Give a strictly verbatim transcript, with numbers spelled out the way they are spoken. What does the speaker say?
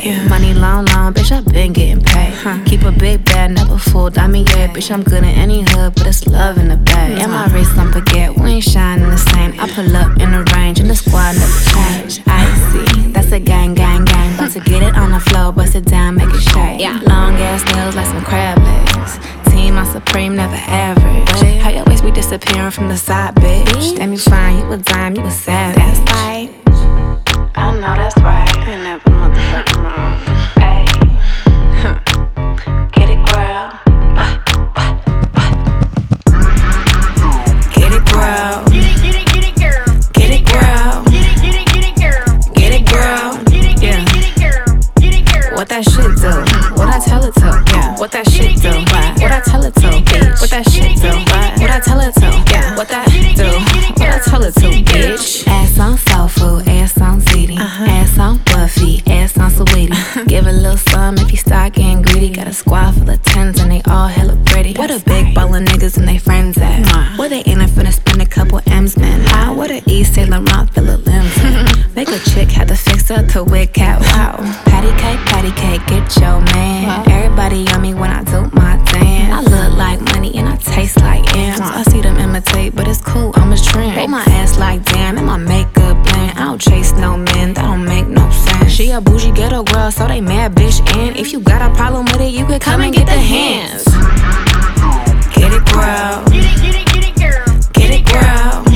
Yeah. Money long, long, bitch, I been getting paid. Huh. Keep a big bag, never fooled. I mean, yeah, bitch, I'm good in any hood, but it's love in the bag. And my wrist, don't forget, we ain't shining the same. I pull up in the range, and the squad never change. I see, that's a gang, gang, gang. About to get it on the floor, bust it down, make it shake. Yeah. Long ass nails like some crab legs. Team, I'm supreme, never average. How your waist be disappearing from the side, bitch? Damn, you fine, you a dime, you a savage. That's right. I know that's right. I ain't never motherfucking wrong. Hey, huh. Get it, girl. Get it, girl. Get it, get it, get it, girl. Get it, girl. Get it, get it, get it, girl. Get it, girl. Get it, get it, get it, girl. Get it, girl. What that shit do? What I tell it to? Yeah. What that shit do? What I tell it to? Bitch. What that shit do? What I tell it to? Yeah. What that do? What I tell it to? Bitch. Ass on soul food, ass on ziti, ass on Buffy, ass on sweetie. Give a little some if you start getting greedy. Got a squad full of tens and they all hella pretty. What a big ball of niggas and they friends at? Where they ain't finna spend a couple M's, man. How? What a East Saint Laurent fill of limbs. Make a chick had to fix her to wig cat. Wow. Patty cake, patty cake, get your man. Everybody on me when I do my dance. I look like money and I taste like ants. I see them imitate, but it's cool, I'm a trend. They my ass like damn, and my makeup blend. I don't chase no men, that don't make no sense. She a bougie ghetto girl, so they mad bitch. And if you got a problem with it, you could come and get the hands. Get it, girl. Get it, get it, get it, girl. Get it, girl.